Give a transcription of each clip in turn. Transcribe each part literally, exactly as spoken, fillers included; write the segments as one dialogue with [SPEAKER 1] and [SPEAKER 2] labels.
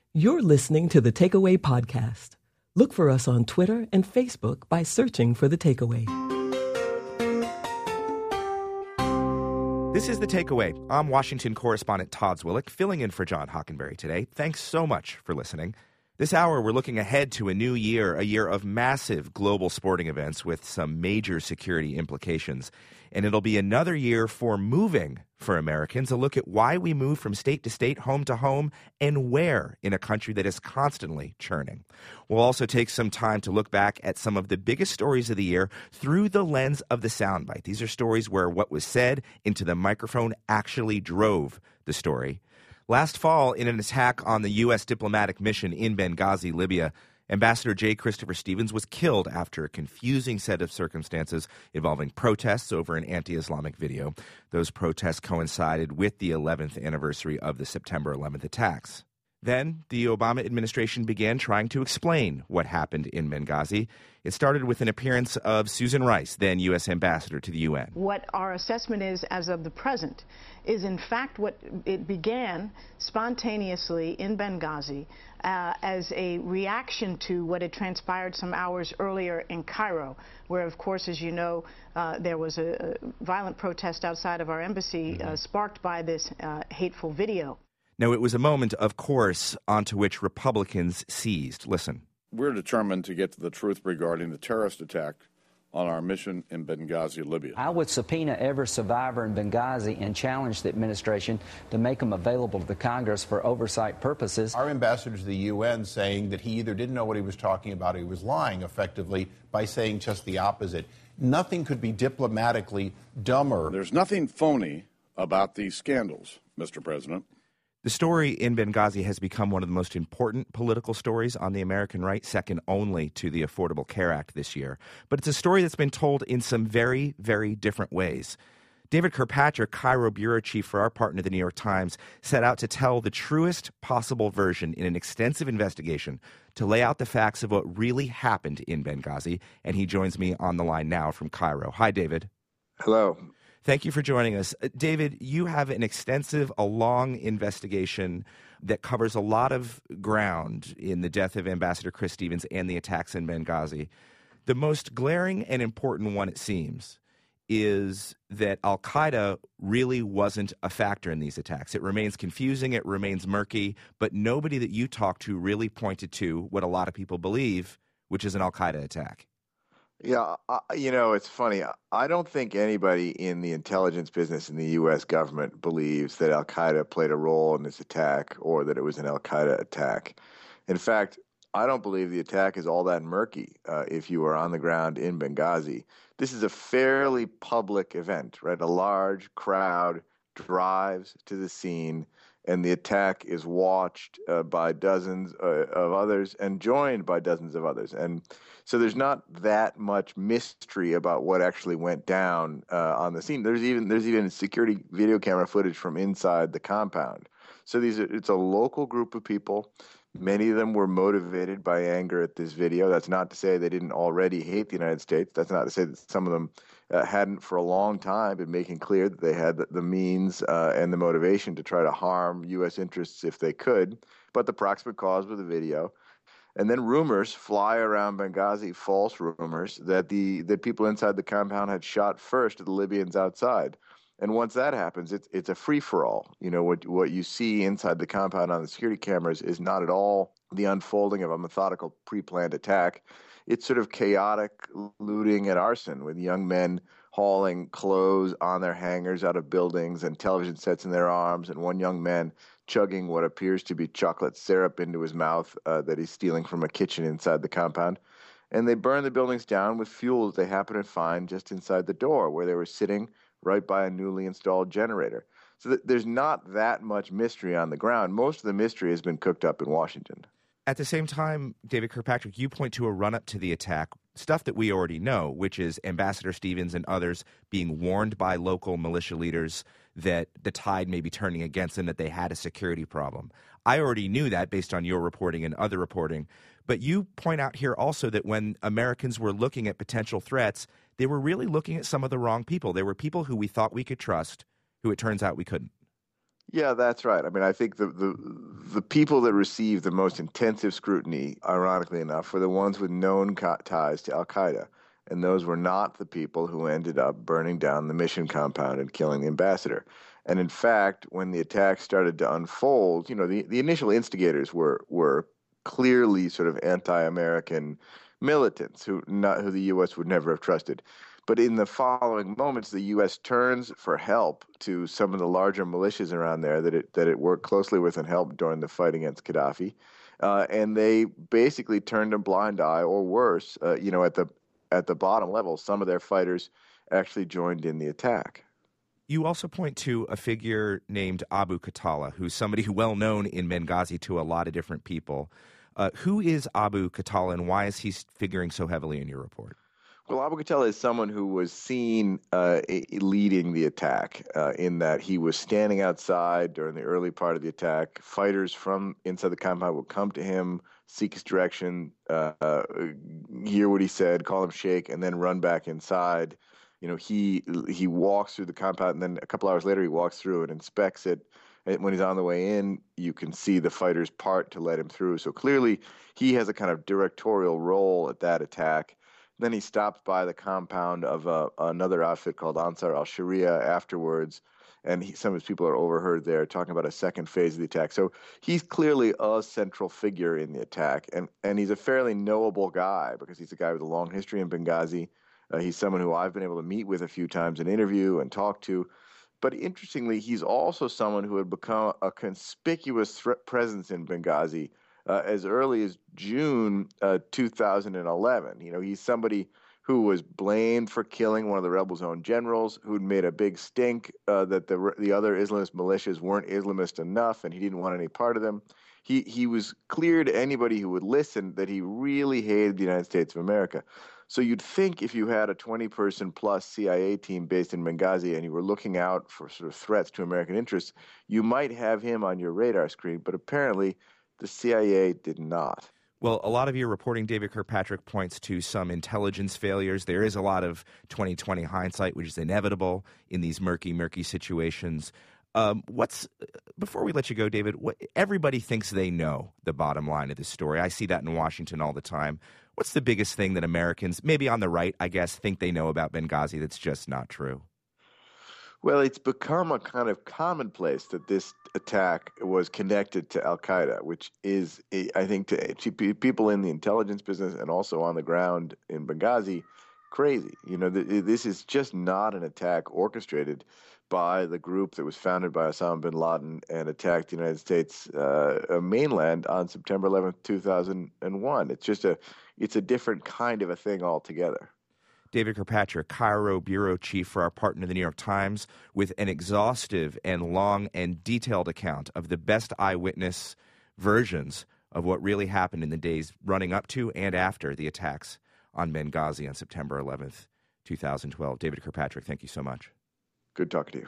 [SPEAKER 1] You're listening to The Takeaway Podcast. Look for us on Twitter and Facebook by searching for The Takeaway.
[SPEAKER 2] This is The Takeaway. I'm Washington correspondent Todd Zwillich, filling in for John Hockenberry today. Thanks so much for listening. This hour, we're looking ahead to a new year, a year of massive global sporting events with some major security implications. And it'll be another year for moving for Americans, a look at why we move from state to state, home to home, and where in a country that is constantly churning. We'll also take some time to look back at some of the biggest stories of the year through the lens of the soundbite. These are stories where what was said into the microphone actually drove the story. Last fall, in an attack on the U S diplomatic mission in Benghazi, Libya, Ambassador J. Christopher Stevens was killed after a confusing set of circumstances involving protests over an anti-Islamic video. Those protests coincided with the eleventh anniversary of the September eleventh attacks. Then, the Obama administration began trying to explain what happened in Benghazi. It started with an appearance of Susan Rice, then U S ambassador to the U N.
[SPEAKER 3] What our assessment is as of the present is, in fact, what it began spontaneously in Benghazi uh, as a reaction to what had transpired some hours earlier in Cairo, where, of course, as you know, uh, there was a, a violent protest outside of our embassy uh, sparked by this uh, hateful video.
[SPEAKER 2] Now, it was a moment, of course, onto which Republicans seized. Listen.
[SPEAKER 4] We're determined to get to the truth regarding the terrorist attack on our mission in Benghazi, Libya.
[SPEAKER 5] I would subpoena every survivor in Benghazi and challenge the administration to make them available to the Congress for oversight purposes.
[SPEAKER 6] Our ambassador to the U N saying that he either didn't know what he was talking about or he was lying effectively by saying just the opposite. Nothing could be diplomatically dumber.
[SPEAKER 4] There's nothing phony about these scandals, Mister President.
[SPEAKER 2] The story in Benghazi has become one of the most important political stories on the American right, second only to the Affordable Care Act this year. But it's a story that's been told in some very, very different ways. David Kirkpatrick, Cairo bureau chief for our partner, the New York Times, set out to tell the truest possible version in an extensive investigation to lay out the facts of what really happened in Benghazi. And he joins me on the line now from Cairo. Hi, David.
[SPEAKER 7] Hello.
[SPEAKER 2] Thank you for joining us. Uh, David, you have an extensive, a long investigation that covers a lot of ground in the death of Ambassador Chris Stevens and the attacks in Benghazi. The most glaring and important one, it seems, is that al-Qaeda really wasn't a factor in these attacks. It remains confusing, it remains murky, but nobody that you talked to really pointed to what a lot of people believe, which is an al-Qaeda attack.
[SPEAKER 7] Yeah, I, you know, it's funny. I don't think anybody in the intelligence business in the U S government believes that al-Qaeda played a role in this attack or that it was an al-Qaeda attack. In fact, I don't believe the attack is all that murky uh, if you were on the ground in Benghazi. This is a fairly public event, right? A large crowd drives to the scene, and the attack is watched uh, by dozens uh, of others and joined by dozens of others. And so there's not that much mystery about what actually went down uh, on the scene. There's even there's even security video camera footage from inside the compound. So these are, it's a local group of people. Many of them were motivated by anger at this video. That's not to say they didn't already hate the United States. That's not to say that some of them uh, hadn't for a long time been making clear that they had the, the means uh, and the motivation to try to harm U S interests if they could. But the proximate cause was the video. And then rumors fly around Benghazi, false rumors, that the that people inside the compound had shot first at the Libyans outside. And once that happens, it's it's a free-for-all. You know, what what you see inside the compound on the security cameras is not at all the unfolding of a methodical, pre-planned attack. It's sort of chaotic looting and arson with young men hauling clothes on their hangers out of buildings and television sets in their arms, and one young man chugging what appears to be chocolate syrup into his mouth uh, that he's stealing from a kitchen inside the compound. And they burn the buildings down with fuel that they happen to find just inside the door where they were sitting right by a newly installed generator. So th- there's not that much mystery on the ground. Most of the mystery has been cooked up in Washington.
[SPEAKER 2] At the same time, David Kirkpatrick, you point to a run-up to the attack, stuff that we already know, which is Ambassador Stevens and others being warned by local militia leaders that the tide may be turning against them, that they had a security problem. I already knew that based on your reporting and other reporting. But you point out here also that when Americans were looking at potential threats, they were really looking at some of the wrong people. There were people who we thought we could trust, who it turns out we couldn't.
[SPEAKER 7] Yeah, that's right. I mean, I think the, the the people that received the most intensive scrutiny, ironically enough, were the ones with known ties to Al Qaeda. And those were not the people who ended up burning down the mission compound and killing the ambassador. And in fact, when the attack started to unfold, you know, the, the initial instigators were were clearly sort of anti-American militants who not who the U S would never have trusted. But in the following moments, the U S turns for help to some of the larger militias around there that it that it worked closely with and helped during the fight against Gaddafi, uh, and they basically turned a blind eye, or worse, uh, you know, at the at the bottom level, some of their fighters actually joined in the attack.
[SPEAKER 2] You also point to a figure named Abu Khatallah, who's somebody who well known in Benghazi to a lot of different people. Uh, who is Abu Khatallah, and why is he figuring so heavily in your report?
[SPEAKER 7] Well, Abu Khatallah is someone who was seen uh, leading the attack uh, in that he was standing outside during the early part of the attack. Fighters from inside the compound would come to him, seek his direction, uh, uh, hear what he said, call him Sheikh, and then run back inside. You know, he he walks through the compound, and then a couple hours later he walks through and inspects it. And when he's on the way in, you can see the fighters part to let him through. So clearly he has a kind of directorial role at that attack. Then he stops by the compound of uh, another outfit called Ansar al-Sharia afterwards, and he, some of his people are overheard there talking about a second phase of the attack. So he's clearly a central figure in the attack, and, and he's a fairly knowable guy because he's a guy with a long history in Benghazi. Uh, he's someone who I've been able to meet with a few times and interview and talk to. But interestingly, he's also someone who had become a conspicuous threat presence in Benghazi Uh, as early as June uh, two thousand eleven. You know, he's somebody who was blamed for killing one of the rebels' own generals, who'd made a big stink uh, that the the other Islamist militias weren't Islamist enough, and he didn't want any part of them. He he was clear to anybody who would listen that he really hated the United States of America. So you'd think if you had a twenty-person plus C I A team based in Benghazi and you were looking out for sort of threats to American interests, you might have him on your radar screen. But apparently the C I A did not.
[SPEAKER 2] Well, a lot of your reporting, David Kirkpatrick, points to some intelligence failures. There is a lot of twenty twenty hindsight, which is inevitable in these murky, murky situations. Um, what's before we let you go, David? What, everybody thinks they know the bottom line of this story. I see that in Washington all the time. What's the biggest thing that Americans, maybe on the right, I guess, think they know about Benghazi that's just not true?
[SPEAKER 7] Well, it's become a kind of commonplace that this attack was connected to Al Qaeda, which is, I think, to, to people in the intelligence business and also on the ground in Benghazi, crazy. You know, this is just not an attack orchestrated by the group that was founded by Osama bin Laden and attacked the United States uh, mainland on September eleventh, two thousand one. It's just a, it's a different kind of a thing altogether.
[SPEAKER 2] David Kirkpatrick, Cairo bureau chief for our partner, the New York Times, with an exhaustive and long and detailed account of the best eyewitness versions of what really happened in the days running up to and after the attacks on Benghazi on September eleventh, two thousand twelve. David Kirkpatrick, thank you so much.
[SPEAKER 7] Good talking to you.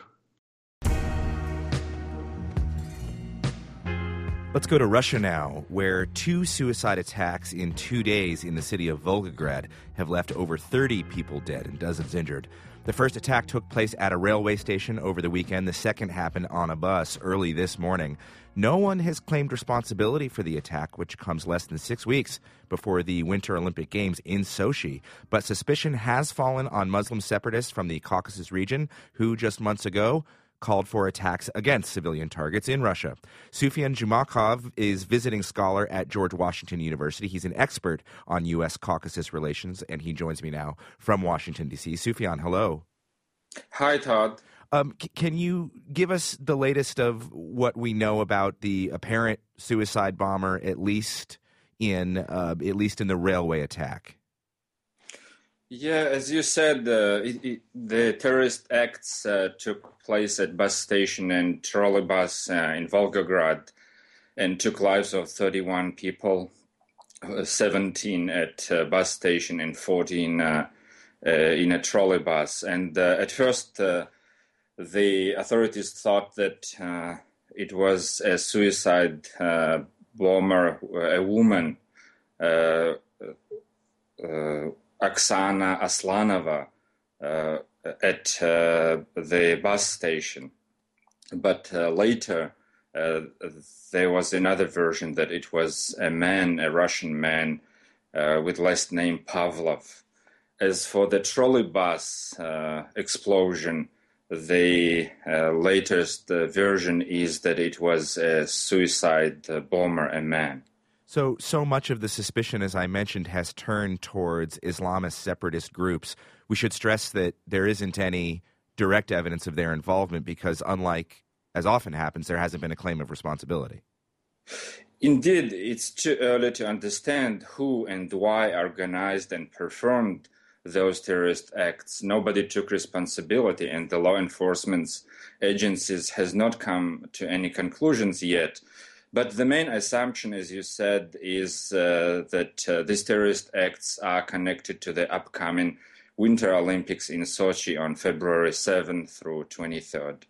[SPEAKER 2] Let's go to Russia now, where two suicide attacks in two days in the city of Volgograd have left over thirty people dead and dozens injured. The first attack took place at a railway station over the weekend. The second happened on a bus early this morning. No one has claimed responsibility for the attack, which comes less than six weeks before the Winter Olympic Games in Sochi. But suspicion has fallen on Muslim separatists from the Caucasus region, who just months ago called for attacks against civilian targets in Russia. Sufyan Jumakov is visiting scholar at George Washington University. He's an expert on U S Caucasus relations, and he joins me now from Washington, D C. Sufyan, hello.
[SPEAKER 8] Hi, Todd.
[SPEAKER 2] Um, c- can you give us the latest of what we know about the apparent suicide bomber, at least in uh, at least in the railway attack?
[SPEAKER 8] Yeah, as you said, uh, it, it, the terrorist acts uh, took place at bus station and trolleybus uh, in Volgograd and took lives of thirty-one people, uh, seventeen at uh, bus station and fourteen uh, uh, in a trolleybus. And uh, at first, uh, the authorities thought that uh, it was a suicide uh, bomber, a woman, uh, uh, Oksana Aslanova, uh, at uh, the bus station. but uh, later uh, there was another version that it was a man, a Russian man uh, with last name Pavlov. As for the trolley bus uh, explosion, the uh, latest uh, version is that it was a suicide uh, bomber, a man.
[SPEAKER 2] So, so much of the suspicion, as I mentioned, has turned towards Islamist separatist groups. We should stress that there isn't any direct evidence of their involvement because, unlike as often happens, there hasn't been a claim of responsibility.
[SPEAKER 8] Indeed, it's too early to understand who and why organized and performed those terrorist acts. Nobody took responsibility, and the law enforcement agencies has not come to any conclusions yet. But the main assumption, as you said, is uh, that uh, these terrorist acts are connected to the upcoming Winter Olympics in Sochi on February seventh through twenty-third.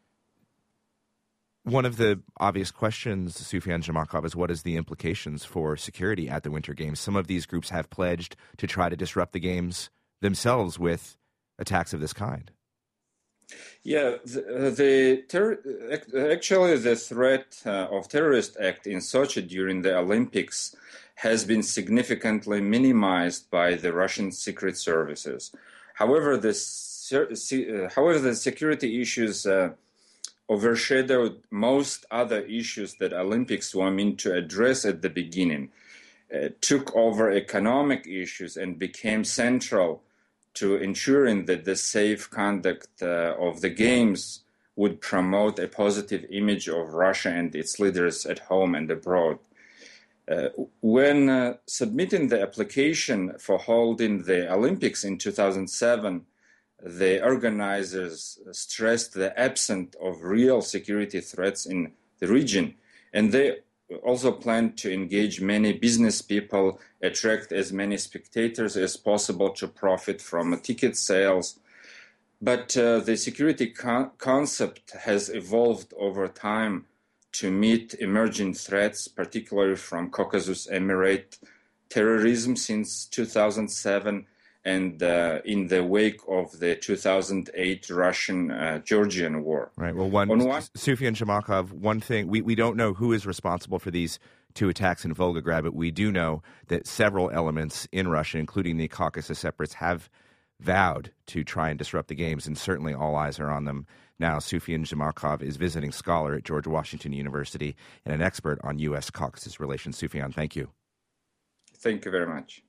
[SPEAKER 2] One of the obvious questions, Sufyan Jamakhov, is what is the implications for security at the Winter Games? Some of these groups have pledged to try to disrupt the Games themselves with attacks of this kind.
[SPEAKER 8] Yeah, the, the ter- actually the threat uh, of terrorist act in Sochi during the Olympics has been significantly minimized by the Russian secret services. However, the, uh, however, the security issues uh, overshadowed most other issues that Olympics were meant to address at the beginning, uh, took over economic issues and became central to ensuring that the safe conduct uh, of the Games would promote a positive image of Russia and its leaders at home and abroad. Uh, when uh, submitting the application for holding the Olympics in two thousand seven, the organizers stressed the absence of real security threats in the region, and they also planned to engage many business people, attract as many spectators as possible to profit from ticket sales. But uh, the security con- concept has evolved over time to meet emerging threats, particularly from Caucasus Emirate terrorism since two thousand seven and uh, in the wake of the two thousand eight Russian-Georgian uh, war.
[SPEAKER 2] Right. Well, one, On one Sufyan Jamakhov, one thing, we, we don't know who is responsible for these two attacks in Volgograd, but we do know that several elements in Russia, including the Caucasus separates, have vowed to try and disrupt the Games, and certainly all eyes are on them now. Sufyan Jamakhov is visiting scholar at George Washington University and an expert on U S Caucasus relations. Sufyan, thank you.
[SPEAKER 8] Thank you very much.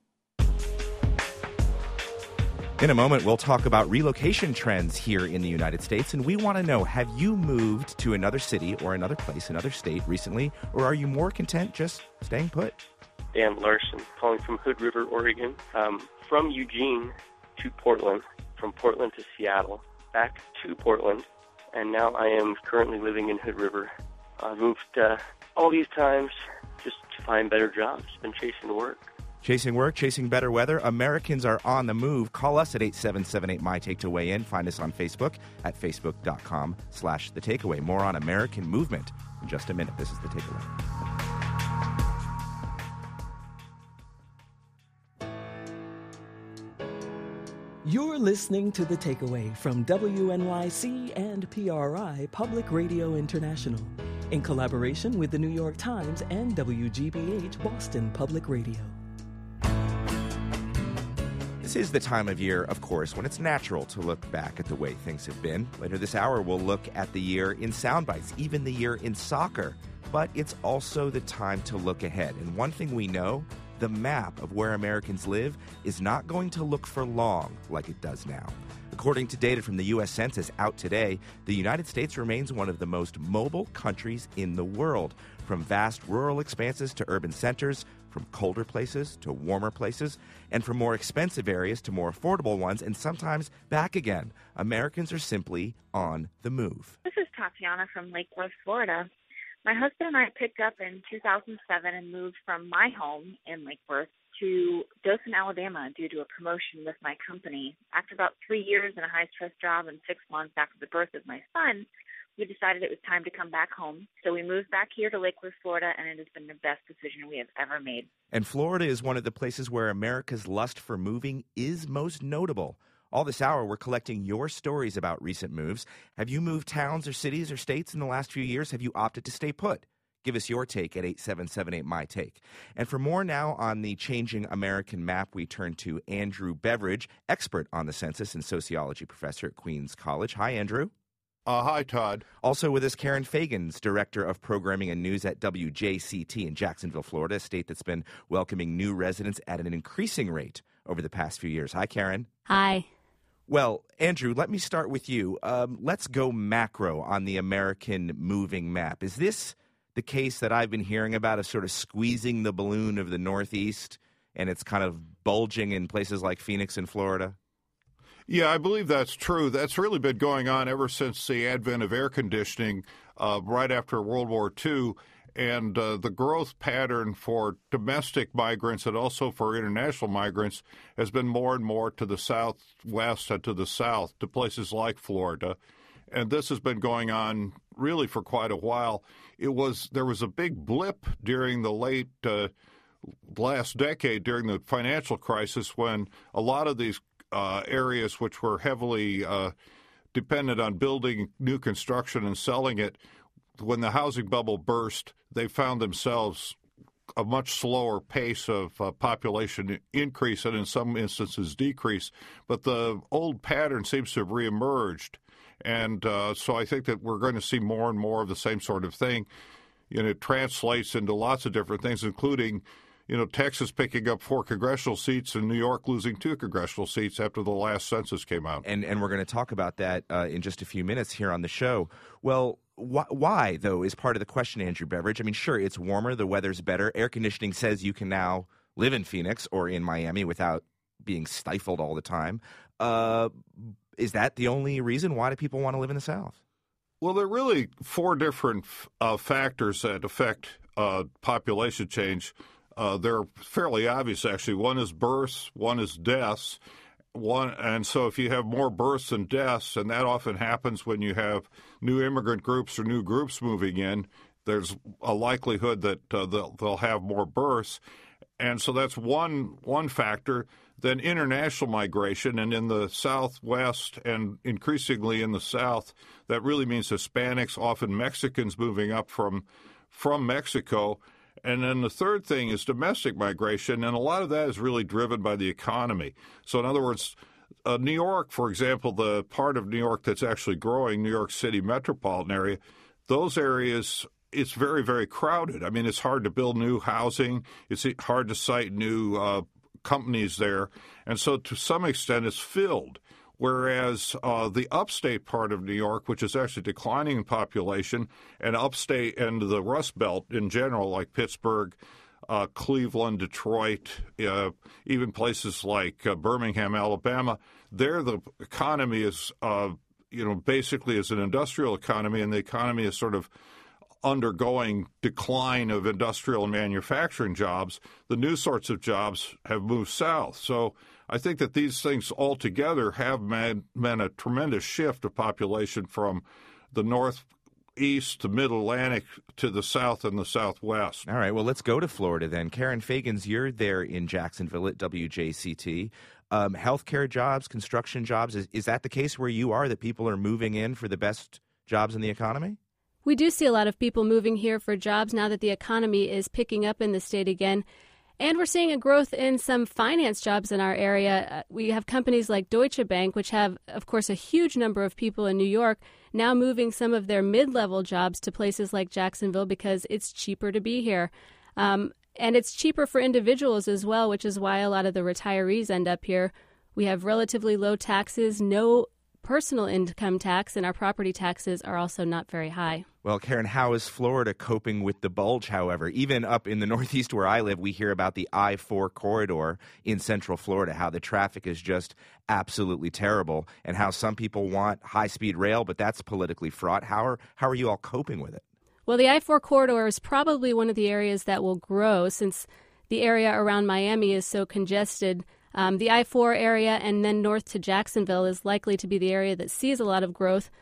[SPEAKER 2] In a moment, we'll talk about relocation trends here in the United States, and we want to know, have you moved to another city or another place, another state recently, or are you more content just staying put?
[SPEAKER 9] Dan Larson, calling from Hood River, Oregon, um, from Eugene to Portland, from Portland to Seattle, back to Portland, and now I am currently living in Hood River. I've moved uh, all these times just to find better jobs, been chasing work.
[SPEAKER 2] Chasing work, chasing better weather. Americans are on the move. Call us at eight seven seven eight, M Y Take to weigh in. Find us on Facebook at facebook.com slash The Takeaway. More on American movement in just a minute. This is The Takeaway.
[SPEAKER 1] You're listening to The Takeaway from W N Y C and P R I Public Radio International in collaboration with the New York Times and W G B H Boston Public Radio.
[SPEAKER 2] This is the time of year, of course, when it's natural to look back at the way things have been. Later this hour, we'll look at the year in sound bites, even the year in soccer. But it's also the time to look ahead. And one thing we know, the map of where Americans live is not going to look for long like it does now. According to data from the U S Census out today, the United States remains one of the most mobile countries in the world. From vast rural expanses to urban centers, from colder places to warmer places, and from more expensive areas to more affordable ones, and sometimes back again. Americans are simply on the move.
[SPEAKER 10] This is Tatiana from Lake Worth, Florida. My husband and I picked up in two thousand seven and moved from my home in Lake Worth to Dothan, Alabama due to a promotion with my company. After about three years in a high-stress job and six months after the birth of my son, we decided it was time to come back home. So we moved back here to Lake Worth, Florida, and it has been the best decision we have ever made.
[SPEAKER 2] And Florida is one of the places where America's lust for moving is most notable. All this hour, we're collecting your stories about recent moves. Have you moved towns or cities or states in the last few years? Have you opted to stay put? Give us your take at eight seven seven eight, M Y T A K E. And for more now on the changing American map, we turn to Andrew Beveridge, expert on the census and sociology professor at Queens College. Hi, Andrew.
[SPEAKER 6] Uh, hi, Todd.
[SPEAKER 2] Also with us, Karen Fagans, Director of Programming and News at W J C T in Jacksonville, Florida, a state that's been welcoming new residents at an increasing rate over the past few years. Hi, Karen.
[SPEAKER 11] Hi.
[SPEAKER 2] Well, Andrew, let me start with you. Um, let's go macro on the American moving map. Is this the case that I've been hearing about of sort of squeezing the balloon of the Northeast, and it's kind of bulging in places like Phoenix and Florida?
[SPEAKER 12] Yeah, I believe that's true. That's really been going on ever since the advent of air conditioning uh, right after World War Two. And uh, the growth pattern for domestic migrants and also for international migrants has been more and more to the southwest and to the south, to places like Florida. And this has been going on really for quite a while. It was there was a big blip during the late uh, last decade, during the financial crisis, when a lot of these uh, areas which were heavily uh, dependent on building new construction and selling it, when the housing bubble burst, they found themselves a much slower pace of uh, population increase and in some instances decrease. But the old pattern seems to have reemerged. And uh, so I think that we're going to see more and more of the same sort of thing. You know, it translates into lots of different things, including, you know, Texas picking up four congressional seats and New York losing two congressional seats after the last census came out.
[SPEAKER 2] And and we're going to talk about that uh, in just a few minutes here on the show. Well, wh- why, though, is part of the question, Andrew Beveridge. I mean, sure, it's warmer, the weather's better. Air conditioning says you can now live in Phoenix or in Miami without being stifled all the time. Uh, is that the only reason? Why do people want to live in the South?
[SPEAKER 12] Well, there are really four different uh, factors that affect uh, population change. Uh, they're fairly obvious, actually. One is births, one is deaths. One, and so if you have more births than deaths, and that often happens when you have new immigrant groups or new groups moving in, there's a likelihood that uh, they'll, they'll have more births. And so that's one one factor. Then international migration, and in the Southwest and increasingly in the South, that really means Hispanics, often Mexicans moving up from from Mexico. And then the third thing is domestic migration, and a lot of that is really driven by the economy. So in other words, uh, New York, for example, the part of New York that's actually growing, New York City metropolitan area, those areas, it's very, very crowded. I mean, it's hard to build new housing. It's hard to site new uh, companies there. And so to some extent it's filled. Whereas uh, the upstate part of New York, which is actually declining in population, and upstate and the Rust Belt in general, like Pittsburgh, uh, Cleveland, Detroit, uh, even places like uh, Birmingham, Alabama, there the economy is, uh, you know, basically is an industrial economy, and the economy is sort of undergoing decline of industrial and manufacturing jobs. The new sorts of jobs have moved south. So I think that these things altogether have meant, meant a tremendous shift of population from the northeast to mid-Atlantic to the south and the southwest.
[SPEAKER 2] All right, well, let's go to Florida then. Karen Fagans, you're there in Jacksonville at W J C T. Um, healthcare jobs, construction jobs, is, is that the case where you are, that people are moving in for the best jobs in the economy?
[SPEAKER 11] We do see a lot of people moving here for jobs now that the economy is picking up in the state again. And we're seeing a growth in some finance jobs in our area. Uh, we have companies like Deutsche Bank, which have, of course, a huge number of people in New York, now moving some of their mid-level jobs to places like Jacksonville because it's cheaper to be here. Um, and it's cheaper for individuals as well, which is why a lot of the retirees end up here. We have relatively low taxes, no personal income tax, and our property taxes are also not very high.
[SPEAKER 2] Well, Karen, how is Florida coping with the bulge, however? Even up in the Northeast where I live, we hear about the I four corridor in Central Florida, how the traffic is just absolutely terrible, and how some people want high-speed rail, but that's politically fraught. How are, how are you all coping with it?
[SPEAKER 11] Well, the I four corridor is probably one of the areas that will grow since the area around Miami is so congested. Um, the I four area and then north to Jacksonville is likely to be the area that sees a lot of growth.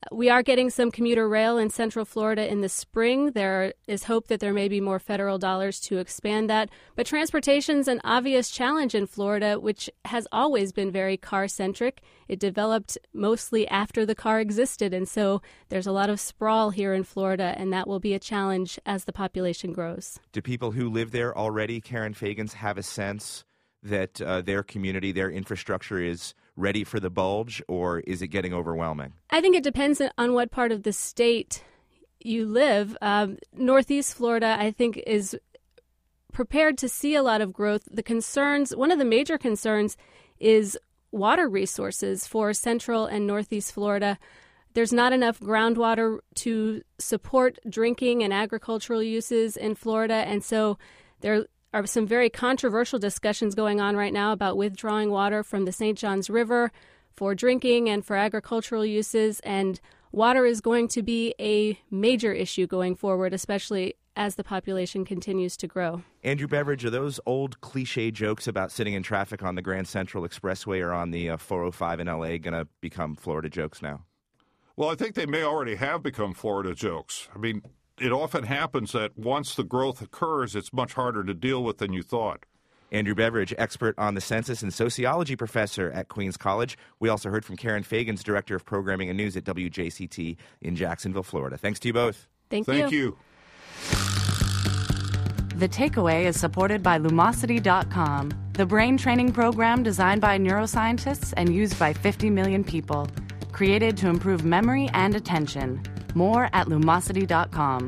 [SPEAKER 11] We are getting some commuter rail in Central Florida in the spring. There is hope that there may be more federal dollars to expand that. But transportation's an obvious challenge in Florida, which has always been very car-centric. It developed mostly after the car existed, and so there's a lot of sprawl here in Florida, and that will be a challenge as the population grows.
[SPEAKER 2] Do people who live there already, Karen Fagans, have a sense that uh, their community, their infrastructure is ready for the bulge, or is it getting overwhelming?
[SPEAKER 11] I think it depends on what part of the state you live. Um, Northeast Florida, I think, is prepared to see a lot of growth. The concerns, one of the major concerns is water resources for Central and Northeast Florida. There's not enough groundwater to support drinking and agricultural uses in Florida, and so there are some very controversial discussions going on right now about withdrawing water from the Saint Johns River for drinking and for agricultural uses. And water is going to be a major issue going forward, especially as the population continues to grow.
[SPEAKER 2] Andrew Beveridge, are those old cliche jokes about sitting in traffic on the Grand Central Expressway or on the uh, four oh five in L A going to become Florida jokes now?
[SPEAKER 12] Well, I think they may already have become Florida jokes. I mean, it often happens that once the growth occurs, it's much harder to deal with than you thought.
[SPEAKER 2] Andrew Beveridge, expert on the census and sociology professor at Queens College. We also heard from Karen Fagans, director of programming and news at W J C T in Jacksonville, Florida. Thanks to you both.
[SPEAKER 11] Thank,
[SPEAKER 12] Thank you.
[SPEAKER 11] you.
[SPEAKER 13] The Takeaway is supported by Lumosity dot com, the brain training program designed by neuroscientists and used by fifty million people. Created to improve memory and attention. More at Lumosity dot com.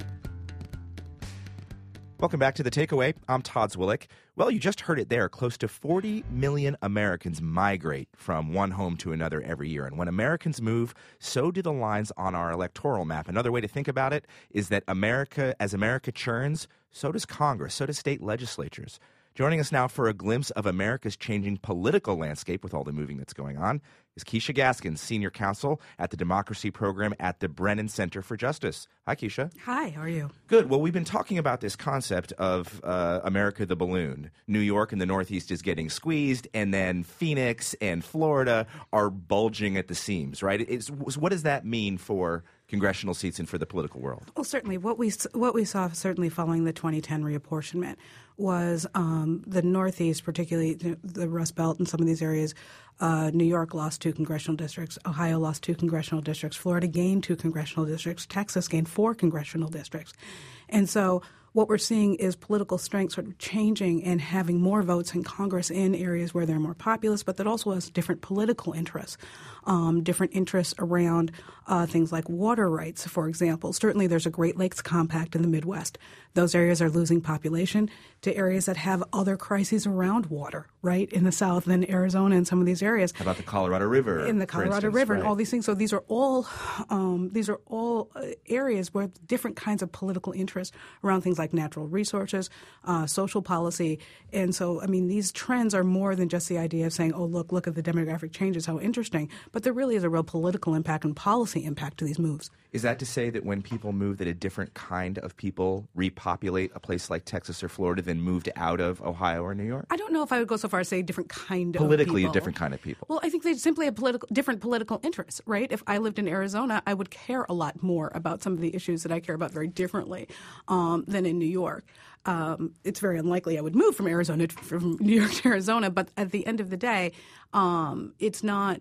[SPEAKER 2] Welcome back to The Takeaway. I'm Todd Zwillich. Well, you just heard it there. Close to forty million Americans migrate from one home to another every year. And when Americans move, so do the lines on our electoral map. Another way to think about it is that America, as America churns, so does Congress, so does state legislatures. Joining us now for a glimpse of America's changing political landscape with all the moving that's going on is Keisha Gaskins, Senior Counsel at the Democracy Program at the Brennan Center for Justice. Hi, Keisha.
[SPEAKER 14] Hi, how are you?
[SPEAKER 2] Good. Well, we've been talking about this concept of uh, America the balloon. New York and the Northeast is getting squeezed, and then Phoenix and Florida are bulging at the seams, right? It's, what does that mean for congressional seats and for the political world?
[SPEAKER 14] Well, certainly. What we what we saw, certainly following the twenty ten reapportionment, was um, the Northeast, particularly the Rust Belt and some of these areas. Uh, New York lost two congressional districts. Ohio lost two congressional districts. Florida gained two congressional districts. Texas gained four congressional districts. And so what we're seeing is political strength sort of changing and having more votes in Congress in areas where they're more populous, but that also has different political interests, um, different interests around uh, things like water rights, for example. Certainly there's a Great Lakes Compact in the Midwest. Those areas are losing population to areas that have other crises around water, right, in the South and Arizona and some of these areas.
[SPEAKER 2] How about the Colorado River?
[SPEAKER 14] In the Colorado
[SPEAKER 2] instance,
[SPEAKER 14] River
[SPEAKER 2] right.
[SPEAKER 14] and all these things. So these are all um, these are all uh, areas where different kinds of political interests around things like natural resources, uh, social policy. And so, I mean, these trends are more than just the idea of saying, oh, look, look at the demographic changes, how interesting. But there really is a real political impact and policy impact to these moves.
[SPEAKER 2] Is that to say that when people move, that a different kind of people repopulate a place like Texas or Florida than moved out of Ohio or New York?
[SPEAKER 14] I don't know if I would go so far as say different kind
[SPEAKER 2] Politically,
[SPEAKER 14] of people.
[SPEAKER 2] Politically, a different kind of people.
[SPEAKER 14] Well, I think they simply have political, different political interests, right? If I lived in Arizona, I would care a lot more about some of the issues that I care about very differently um, than in New York. Um, it's very unlikely I would move from Arizona to, from New York to Arizona, but at the end of the day, um, it's not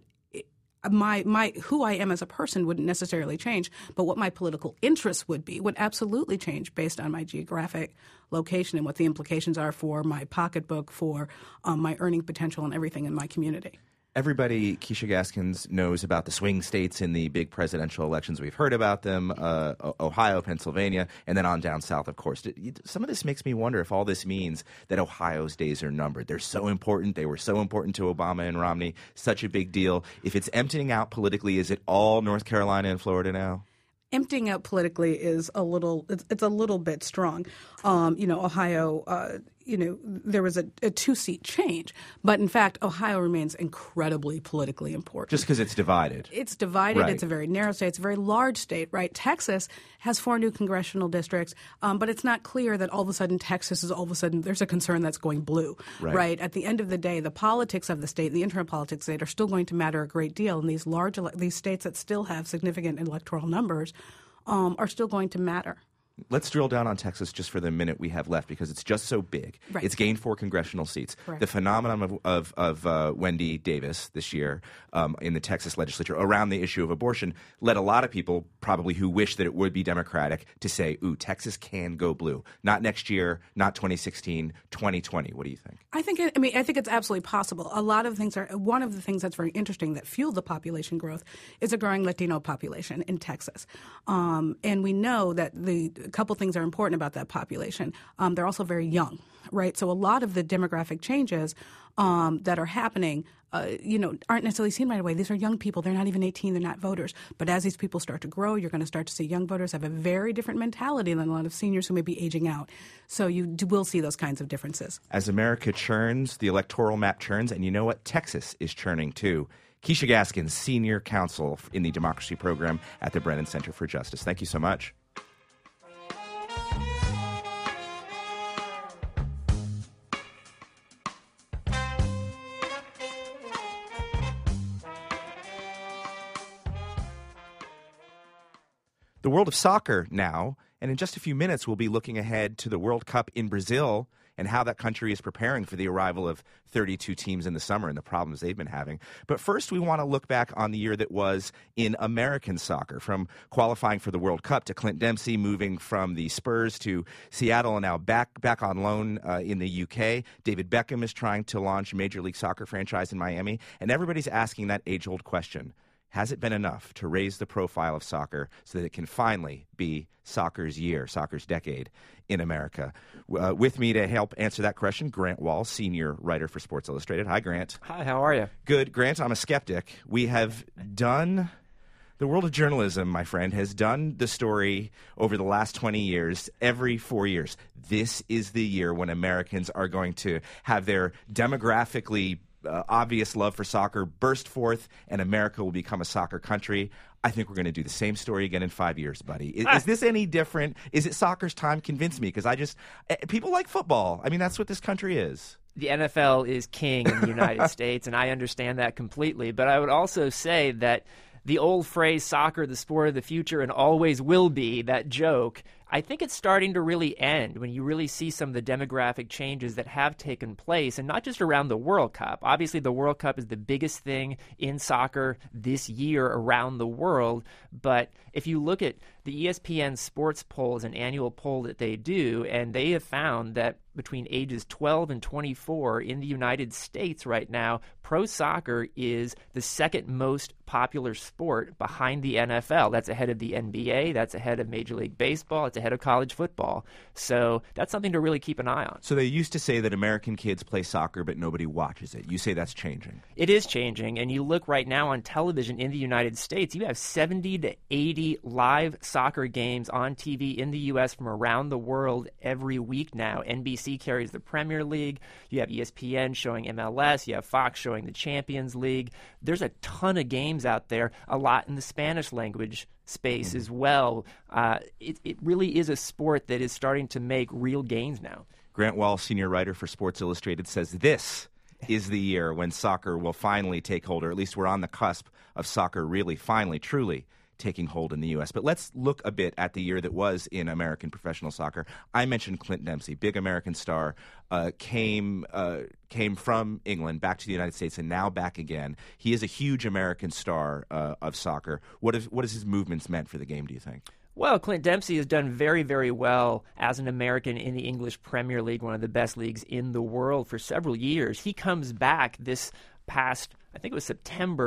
[SPEAKER 14] my my who I am as a person wouldn't necessarily change, but what my political interests would be would absolutely change based on my geographic location and what the implications are for my pocketbook, for um, my earning potential, and everything in my community.
[SPEAKER 2] Everybody, Keisha Gaskins, knows about the swing states in the big presidential elections. We've heard about them, uh, Ohio, Pennsylvania, and then on down south, of course. Some of this makes me wonder if all this means that Ohio's days are numbered. They're so important. They were so important to Obama and Romney, such a big deal. If it's emptying out politically, is it all North Carolina and Florida now?
[SPEAKER 14] emptying out politically is a little it's, it's a little bit strong. Um, you know, Ohio. Uh, You know, there was a, a two-seat change. But, in fact, Ohio remains incredibly politically important.
[SPEAKER 2] Just because it's divided.
[SPEAKER 14] It's divided.
[SPEAKER 2] Right.
[SPEAKER 14] It's a very narrow state. It's a very large state, right? Texas has four new congressional districts, um, but it's not clear that all of a sudden Texas is all of a sudden there's a concern that's going blue,
[SPEAKER 2] right.
[SPEAKER 14] right? At the end of the day, the politics of the state, the internal politics of the state are still going to matter a great deal. And these large, these states that still have significant electoral numbers um, are still going to matter.
[SPEAKER 2] Let's drill down on Texas just for the minute we have left because it's just so big.
[SPEAKER 14] Right.
[SPEAKER 2] It's gained four congressional seats.
[SPEAKER 14] Correct.
[SPEAKER 2] The phenomenon of, of, of uh, Wendy Davis this year um, in the Texas legislature around the issue of abortion led a lot of people probably who wish that it would be Democratic to say, ooh, Texas can go blue. Not next year, not twenty sixteen, twenty twenty. What do you think?
[SPEAKER 14] I think it, I mean I think it's absolutely possible. A lot of things are one of the things that's very interesting that fueled the population growth is a growing Latino population in Texas, um, and we know that the a couple things are important about that population. Um, they're also very young, right? So a lot of the demographic changes um, that are happening, uh, you know, aren't necessarily seen right away. These are young people. They're not even eighteen. They're not voters. But as these people start to grow, you're going to start to see young voters have a very different mentality than a lot of seniors who may be aging out. So you do, will see those kinds of differences.
[SPEAKER 2] As America churns, the electoral map churns, and you know what? Texas is churning too. Keisha Gaskin, Senior Counsel in the Democracy Program at the Brennan Center for Justice. Thank you so much. The world of soccer now, and in just a few minutes we'll be looking ahead to the World Cup in Brazil and how that country is preparing for the arrival of thirty-two teams in the summer and the problems they've been having. But first we want to look back on the year that was in American soccer, from qualifying for the World Cup to Clint Dempsey moving from the Spurs to Seattle and now back back on loan uh, in the U K. David Beckham is trying to launch a Major League Soccer franchise in Miami, and everybody's asking that age-old question. Has it been enough to raise the profile of soccer so that it can finally be soccer's year, soccer's decade in America? Uh, with me to help answer that question, Grant Wahl, senior writer for Sports Illustrated. Hi, Grant.
[SPEAKER 15] Hi, how are you?
[SPEAKER 2] Good. Grant, I'm a skeptic. We have done... The world of journalism, my friend, has done the story over the last twenty years, every four years. This is the year when Americans are going to have their demographically Uh, obvious love for soccer burst forth, and America will become a soccer country. I think we're going to do the same story again in five years, buddy. Is, is this any different? Is it soccer's time? Convince me, because I just uh, people like football. I mean, that's what this country is.
[SPEAKER 15] The N F L is king in the United States, and I understand that completely. But I would also say that the old phrase, soccer, the sport of the future, and always will be, that joke, I think it's starting to really end when you really see some of the demographic changes that have taken place, and not just around the World Cup. Obviously, the World Cup is the biggest thing in soccer this year around the world, but if you look at the E S P N Sports Poll, is an annual poll that they do, and they have found that between ages twelve and twenty-four in the United States right now, pro soccer is the second most popular sport behind the N F L. That's ahead of the N B A, that's ahead of Major League Baseball, it's ahead of college football. So that's something to really keep an eye on.
[SPEAKER 2] So they used to say that American kids play soccer, but nobody watches it. You say that's changing.
[SPEAKER 15] It is changing, and you look right now on television in the United States, you have seventy to eighty live soccer games on T V in the U S from around the world every week now. N B C carries the Premier League. You have E S P N showing M L S. You have Fox showing the Champions League. There's a ton of games out there, a lot in the Spanish language space mm-hmm. as well. Uh, it, it really is a sport that is starting to make real gains now.
[SPEAKER 2] Grant Wahl, senior writer for Sports Illustrated, says this is the year when soccer will finally take hold, or at least we're on the cusp of soccer really, finally, truly taking hold in the U S. But let's look a bit at the year that was in American professional soccer. I mentioned Clint Dempsey, big American star, uh, came uh, came from England back to the United States and now back again. He is a huge American star uh, of soccer. What is, what has his movements meant for the game, do you think?
[SPEAKER 15] Well, Clint Dempsey has done very, very well as an American in the English Premier League, one of the best leagues in the world for several years. He comes back this past, I think it was September,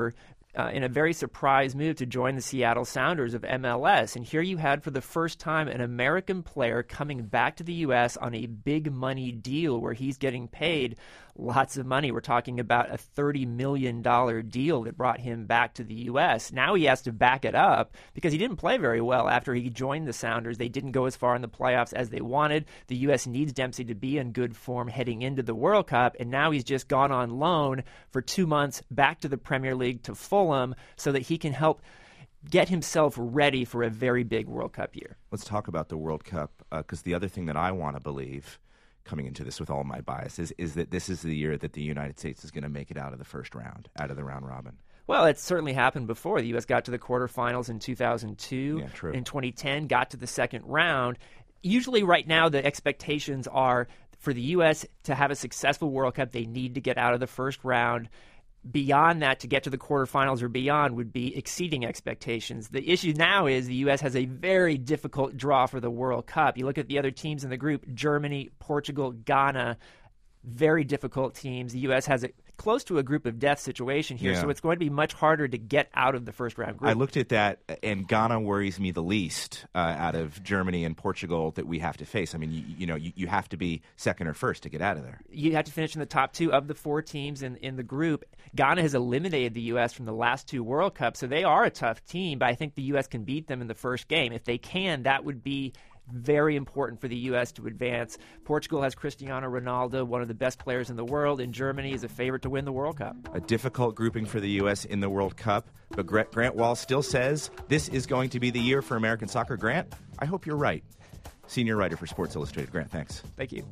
[SPEAKER 15] uh, in a very surprise move to join the Seattle Sounders of M L S. And here you had for the first time an American player coming back to the U S on a big money deal where he's getting paid lots of money. We're talking about a thirty million dollars deal that brought him back to the U S. Now he has to back it up because he didn't play very well after he joined the Sounders. They didn't go as far in the playoffs as they wanted. The U S needs Dempsey to be in good form heading into the World Cup, and now he's just gone on loan for two months back to the Premier League to Fulham so that he can help get himself ready for a very big World Cup year.
[SPEAKER 2] Let's talk about the World Cup, because uh, the other thing that I want to believe coming into this with all my biases is that this is the year that the United States is going to make it out of the first round, out of the round robin.
[SPEAKER 15] Well, it's certainly happened before. The U S got to the quarterfinals in two thousand two.
[SPEAKER 2] Yeah, true.
[SPEAKER 15] In twenty ten, got to the second round. Usually right now the expectations are for the U S to have a successful World Cup, they need to get out of the first round. Beyond that, to get to the quarterfinals or beyond would be exceeding expectations. The issue now is the U S has a very difficult draw for the World Cup. You look at the other teams in the group, Germany, Portugal, Ghana, very difficult teams. The U S has a close to a group of death situation here,
[SPEAKER 2] yeah.
[SPEAKER 15] so it's going to be much harder to get out of the first round group.
[SPEAKER 2] I looked at that, and Ghana worries me the least uh, out of Germany and Portugal that we have to face. I mean, you, you know, you, you have to be second or first to get out of there.
[SPEAKER 15] You have to finish in the top two of the four teams in, in the group. Ghana has eliminated the U S from the last two World Cups, so they are a tough team, but I think the U S can beat them in the first game. If they can, that would be very important for the U S to advance. Portugal has Cristiano Ronaldo, one of the best players in the world, and Germany is a favorite to win the World Cup.
[SPEAKER 2] A difficult grouping for the U S in the World Cup, but Grant Wahl still says this is going to be the year for American soccer. Grant, I hope you're right. Senior writer for Sports Illustrated. Grant, thanks.
[SPEAKER 15] Thank you.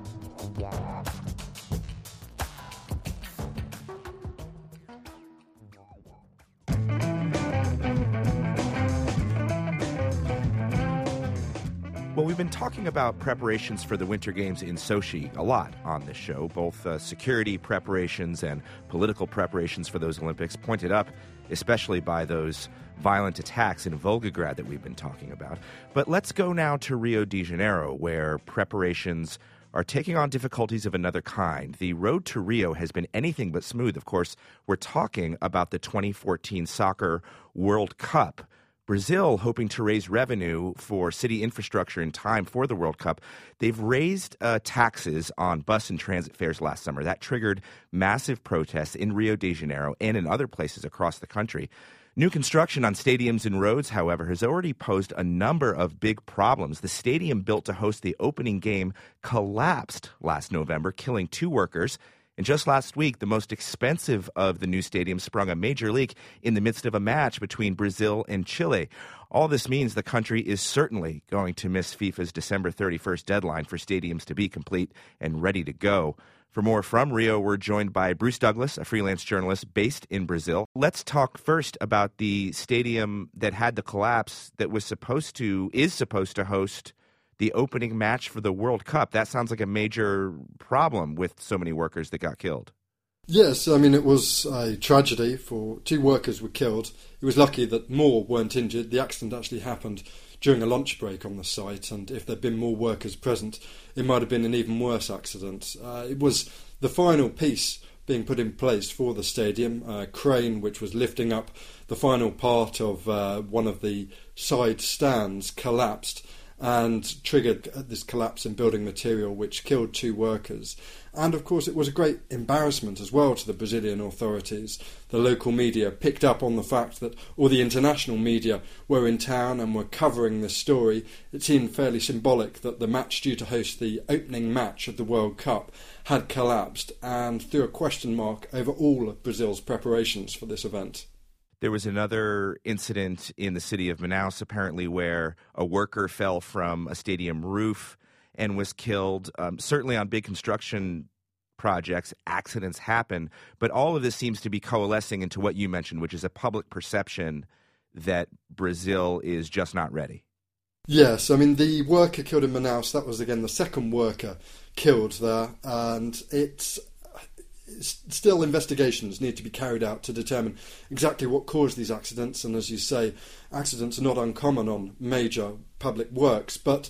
[SPEAKER 2] Well, we've been talking about preparations for the Winter Games in Sochi a lot on this show, both uh, security preparations and political preparations for those Olympics, pointed up especially by those violent attacks in Volgograd that we've been talking about. But let's go now to Rio de Janeiro, where preparations are taking on difficulties of another kind. The road to Rio has been anything but smooth. Of course, we're talking about the twenty fourteen Soccer World Cup. Brazil, hoping to raise revenue for city infrastructure in time for the World Cup, they've raised uh, taxes on bus and transit fares last summer. That triggered massive protests in Rio de Janeiro and in other places across the country. New construction on stadiums and roads, however, has already posed a number of big problems. The stadium built to host the opening game collapsed last November, killing two workers. And just last week, the most expensive of the new stadiums sprung a major leak in the midst of a match between Brazil and Chile. All this means the country is certainly going to miss FIFA's December thirty-first deadline for stadiums to be complete and ready to go. For more from Rio, we're joined by Bruce Douglas, a freelance journalist based in Brazil. Let's talk first about the stadium that had the collapse that was supposed to, is supposed to host the opening match for the World Cup. That sounds like a major problem with so many workers that got killed.
[SPEAKER 16] Yes, I mean, it was a tragedy for two workers were killed. It was lucky that more weren't injured. The accident actually happened during a lunch break on the site, and if there'd been more workers present, it might have been an even worse accident. Uh, it was the final piece being put in place for the stadium, a crane which was lifting up the final part of uh, one of the side stands collapsed and triggered this collapse in building material which killed two workers. And of course it was a great embarrassment as well to the Brazilian authorities. The local media picked up on the fact that all the international media were in town and were covering this story. It seemed fairly symbolic that the match due to host the opening match of the World Cup had collapsed and threw a question mark over all of Brazil's preparations for this event.
[SPEAKER 2] There was another incident in the city of Manaus, apparently, where a worker fell from a stadium roof and was killed. Um, certainly on big construction projects, accidents happen, but all of this seems to be coalescing into what you mentioned, which is a public perception that Brazil is just not ready.
[SPEAKER 16] Yes, I mean, the worker killed in Manaus, that was, again, the second worker killed there, and it's... Still, investigations need to be carried out to determine exactly what caused these accidents, and as you say, accidents are not uncommon on major public works, but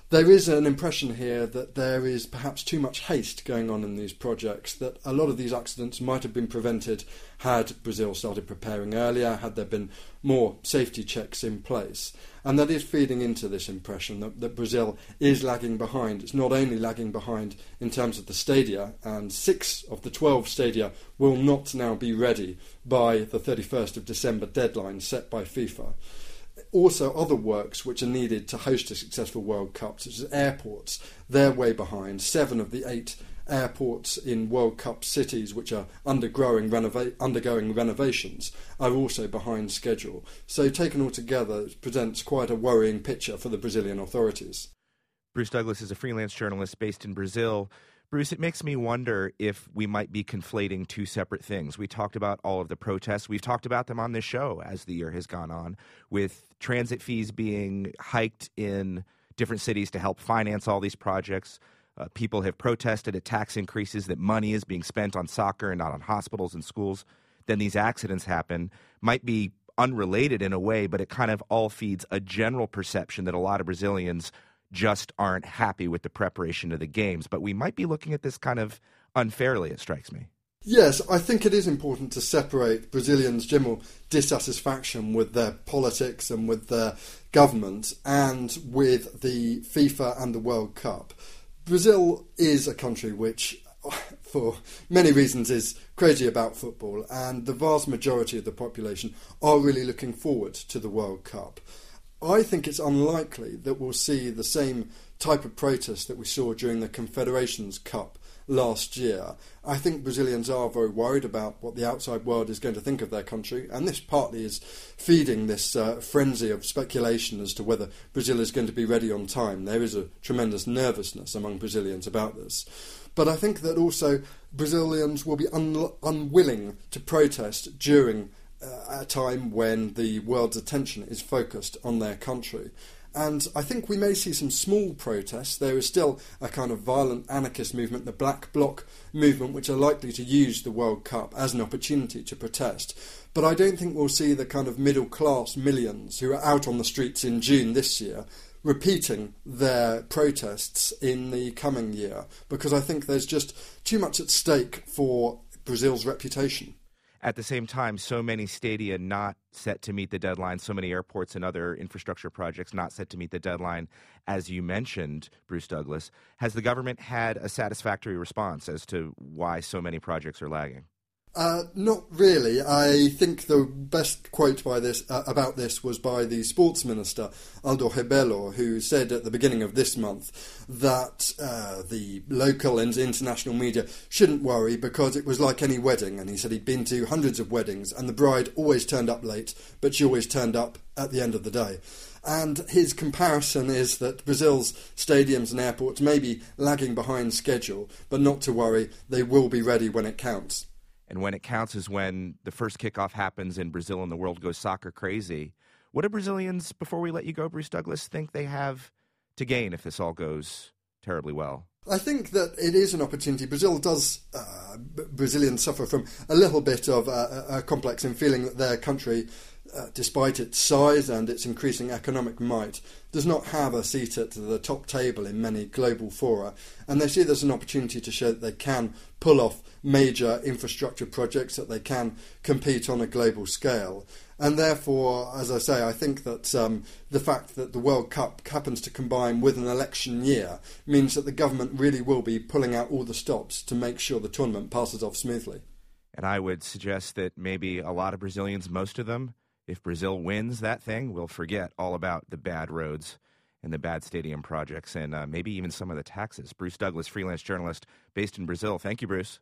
[SPEAKER 16] there is an impression here that there is perhaps too much haste going on in these projects, that a lot of these accidents might have been prevented had Brazil started preparing earlier, had there been more safety checks in place. And that is feeding into this impression that, that Brazil is lagging behind. It's not only lagging behind in terms of the stadia, and six of the twelve stadia will not now be ready by the thirty-first of December deadline set by FIFA. Also, other works which are needed to host a successful World Cup, such as airports, they're way behind. Seven of the eight airports in World Cup cities which are undergoing, renova- undergoing renovations are also behind schedule. So taken all together, it presents quite a worrying picture for the Brazilian authorities.
[SPEAKER 2] Bruce Douglas is a freelance journalist based in Brazil. Bruce, it makes me wonder if we might be conflating two separate things. We talked about all of the protests. We've talked about them on this show as the year has gone on, with transit fees being hiked in different cities to help finance all these projects. Uh, people have protested at tax increases, that money is being spent on soccer and not on hospitals and schools. Then these accidents happen. Might be unrelated in a way, but it kind of all feeds a general perception that a lot of Brazilians just aren't happy with the preparation of the games. But we might be looking at this kind of unfairly, it strikes me.
[SPEAKER 16] Yes, I think it is important to separate Brazilians' general dissatisfaction with their politics and with their government and with the FIFA and the World Cup. Brazil is a country which, for many reasons, is crazy about football, and the vast majority of the population are really looking forward to the World Cup. I think it's unlikely that we'll see the same type of protest that we saw during the Confederations Cup last year. I think Brazilians are very worried about what the outside world is going to think of their country, and this partly is feeding this uh, frenzy of speculation as to whether Brazil is going to be ready on time. There is a tremendous nervousness among Brazilians about this. But I think that also Brazilians will be un- unwilling to protest during uh, a time when the world's attention is focused on their country. And I think we may see some small protests. There is still a kind of violent anarchist movement, the Black Bloc movement, which are likely to use the World Cup as an opportunity to protest. But I don't think we'll see the kind of middle-class millions who are out on the streets in June this year repeating their protests in the coming year, because I think there's just too much at stake for Brazil's reputation.
[SPEAKER 2] At the same time, so many stadia not set to meet the deadline, so many airports and other infrastructure projects not set to meet the deadline, as you mentioned, Bruce Douglas. Has the government had a satisfactory response as to why so many projects are lagging?
[SPEAKER 16] Uh, not really. I think the best quote by this uh, about this was by the sports minister, Aldo Rebelo, who said at the beginning of this month that uh, the local and international media shouldn't worry because it was like any wedding. And he said he'd been to hundreds of weddings and the bride always turned up late, but she always turned up at the end of the day. And his comparison is that Brazil's stadiums and airports may be lagging behind schedule, but not to worry, they will be ready when it counts.
[SPEAKER 2] And when it counts is when the first kickoff happens in Brazil and the world goes soccer crazy. What do Brazilians, before we let you go, Bruce Douglas, think they have to gain if this all goes terribly well?
[SPEAKER 16] I think that it is an opportunity. Brazil does, uh, Brazilians suffer from a little bit of a, a complex in feeling that their country, uh, despite its size and its increasing economic might, does not have a seat at the top table in many global fora. And they see there's an opportunity to show that they can pull off major infrastructure projects, that they can compete on a global scale. And therefore, as I say, I think that um, the fact that the World Cup happens to combine with an election year means that the government really will be pulling out all the stops to make sure the tournament passes off smoothly.
[SPEAKER 2] And I would suggest that maybe a lot of Brazilians, most of them, if Brazil wins that thing, will forget all about the bad roads and the bad stadium projects and uh, maybe even some of the taxes. Bruce Douglas, freelance journalist based in Brazil. Thank you, Bruce.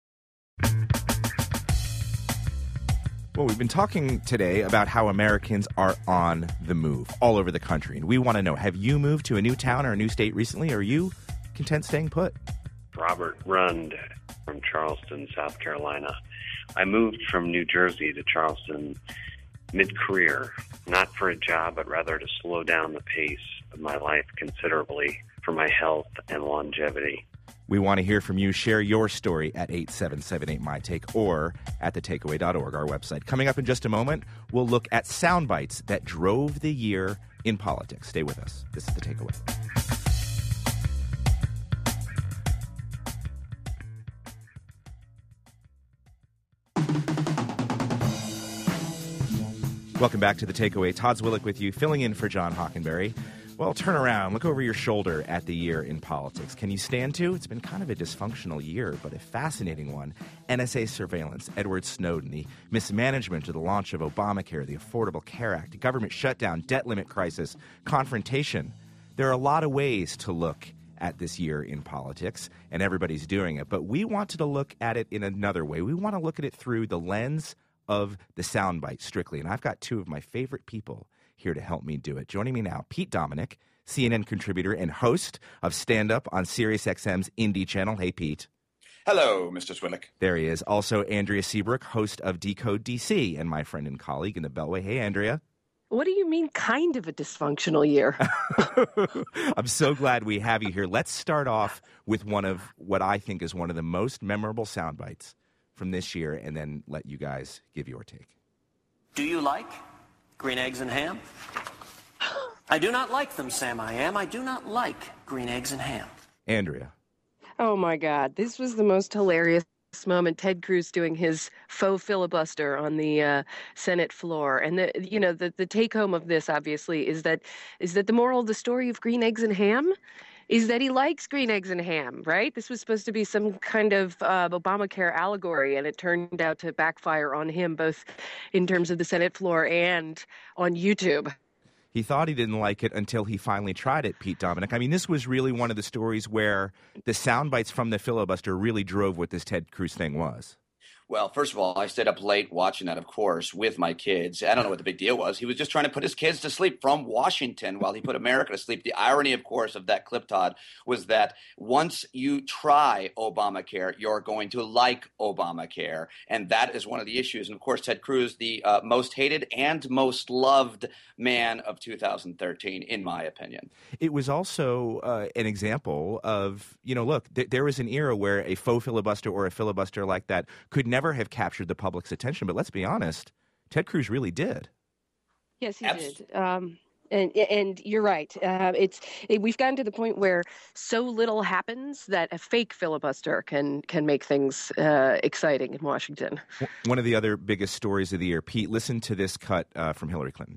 [SPEAKER 2] Well, we've been talking today about how Americans are on the move all over the country. And we want to know, have you moved to a new town or a new state recently? Or are you content staying put?
[SPEAKER 17] Robert Rund from Charleston, South Carolina. I moved from New Jersey to Charleston mid-career, not for a job, but rather to slow down the pace of my life considerably for my health and longevity.
[SPEAKER 2] We want to hear from you. Share your story at eight seven seven eight my take or at the takeaway dot org, our website. Coming up in just a moment, we'll look at sound bites that drove the year in politics. Stay with us. This is The Takeaway. Welcome back to The Takeaway. Todd Zwillich with you, filling in for John Hockenberry. Well, turn around. Look over your shoulder at the year in politics. Can you stand to? It's been kind of a dysfunctional year, but a fascinating one. N S A surveillance, Edward Snowden, the mismanagement of the launch of Obamacare, the Affordable Care Act, government shutdown, debt limit crisis, confrontation. There are a lot of ways to look at this year in politics, and everybody's doing it. But we wanted to look at it in another way. We want to look at it through the lens of the soundbite strictly. And I've got two of my favorite people here to help me do it. Joining me now, Pete Dominick, C N N contributor and host of Stand Up on SiriusXM's Indie Channel. Hey, Pete.
[SPEAKER 18] Hello, Mister Zwillich.
[SPEAKER 2] There he is. Also, Andrea Seabrook, host of Decode D C, and my friend and colleague in the Beltway. Hey, Andrea.
[SPEAKER 19] What do you mean, kind of a dysfunctional year?
[SPEAKER 2] I'm so glad we have you here. Let's start off with one of what I think is one of the most memorable sound bites from this year, and then let you guys give your take.
[SPEAKER 20] Do you like green eggs and ham? I do not like them, Sam I am. I do not like green eggs and ham.
[SPEAKER 2] Andrea.
[SPEAKER 19] Oh, my God. This was the most hilarious moment. Ted Cruz doing his faux filibuster on the uh, Senate floor. And, the, you know, the, the take-home of this, obviously, is that is that the moral of the story of green eggs and ham is that he likes green eggs and ham, right? This was supposed to be some kind of uh, Obamacare allegory, and it turned out to backfire on him, both in terms of the Senate floor and on YouTube.
[SPEAKER 2] He thought he didn't like it until he finally tried it, Pete Dominick. I mean, this was really one of the stories where the sound bites from the filibuster really drove what this Ted Cruz thing was.
[SPEAKER 18] Well, first of all, I stayed up late watching that, of course, with my kids. I don't know what the big deal was. He was just trying to put his kids to sleep from Washington while he put America to sleep. The irony, of course, of that clip, Todd, was that once you try Obamacare, you're going to like Obamacare. And that is one of the issues. And, of course, Ted Cruz, the uh, most hated and most loved man of two thousand thirteen, in my opinion.
[SPEAKER 2] It was also uh, an example of, you know, look, th- there was an era where a faux filibuster or a filibuster like that could never have captured the public's attention. But let's be honest, Ted Cruz really did.
[SPEAKER 19] Yes, he Abs- did. Um, and and you're right. Uh, it's it, we've gotten to the point where so little happens that a fake filibuster can can make things uh, exciting in Washington.
[SPEAKER 2] One of the other biggest stories of the year, Pete, listen to this cut uh, from Hillary Clinton.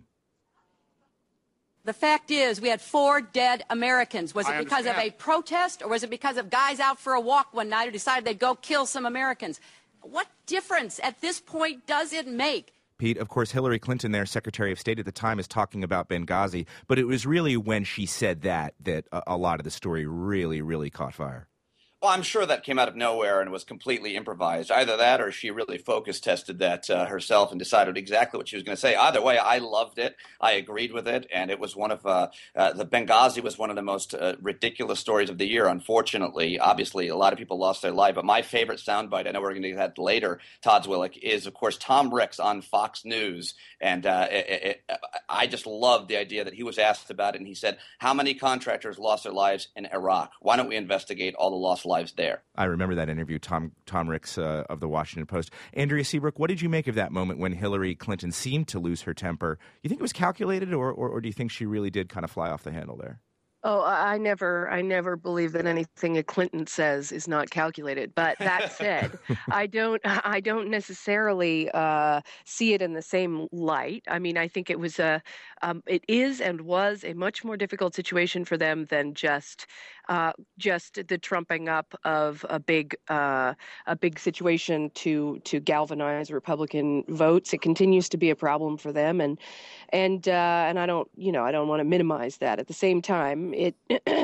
[SPEAKER 21] The fact is, we had four dead Americans. Was it
[SPEAKER 18] I
[SPEAKER 21] because
[SPEAKER 18] understand.
[SPEAKER 21] of a protest, or was it because of guys out for a walk one night who decided they'd go kill some Americans? What difference at this point does it make?
[SPEAKER 2] Pete, of course, Hillary Clinton, their Secretary of State at the time, is talking about Benghazi, but it was really when she said that that a, a lot of the story really, really caught fire.
[SPEAKER 18] Well, I'm sure that came out of nowhere and was completely improvised. Either that or she really focus tested that uh, herself and decided exactly what she was going to say. Either way, I loved it. I agreed with it. And it was one of uh, uh, the Benghazi was one of the most uh, ridiculous stories of the year, unfortunately. Obviously, a lot of people lost their life. But my favorite soundbite, I know we're going to get that later, Todd Zwillich, is, of course, Tom Ricks on Fox News. And uh, it, it, I just loved the idea that he was asked about it. And he said, how many contractors lost their lives in Iraq? Why don't we investigate all the lost lives there?
[SPEAKER 2] I remember that interview, Tom Tom Ricks uh, of the Washington Post. Andrea Seabrook, what did you make of that moment when Hillary Clinton seemed to lose her temper? You think it was calculated, or, or, or do you think she really did kind of fly off the handle there?
[SPEAKER 19] Oh, I never, I never believe that anything a Clinton says is not calculated. But that said, I don't, I don't necessarily uh, see it in the same light. I mean, I think it was a, um, it is and was a much more difficult situation for them than just, uh, just the trumping up of a big, uh, a big situation to to galvanize Republican votes. It continues to be a problem for them, and and uh, and I don't, you know, I don't want to minimize that. At the same time, It,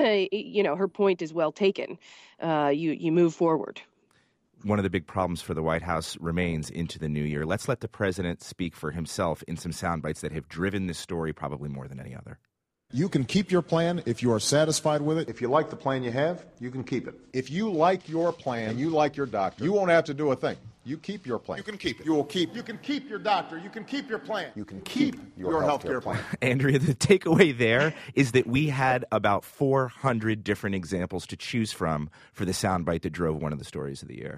[SPEAKER 19] you know, her point is well taken. Uh, you you move forward.
[SPEAKER 2] One of the big problems for the White House remains into the new year. Let's let the president speak for himself in some sound bites that have driven this story probably more than any other.
[SPEAKER 22] You can keep your plan if you are satisfied with it.
[SPEAKER 23] If you like the plan you have, you can keep it.
[SPEAKER 22] If you like your plan and you like your doctor, you won't have to do a thing. You keep your plan.
[SPEAKER 23] You can keep it.
[SPEAKER 22] You will keep.
[SPEAKER 23] You can keep your doctor. You can keep your plan.
[SPEAKER 22] You can keep, keep your, your health care plan. plan.
[SPEAKER 2] Andrea, the takeaway there is that we had about four hundred different examples to choose from for the soundbite that drove one of the stories of the year.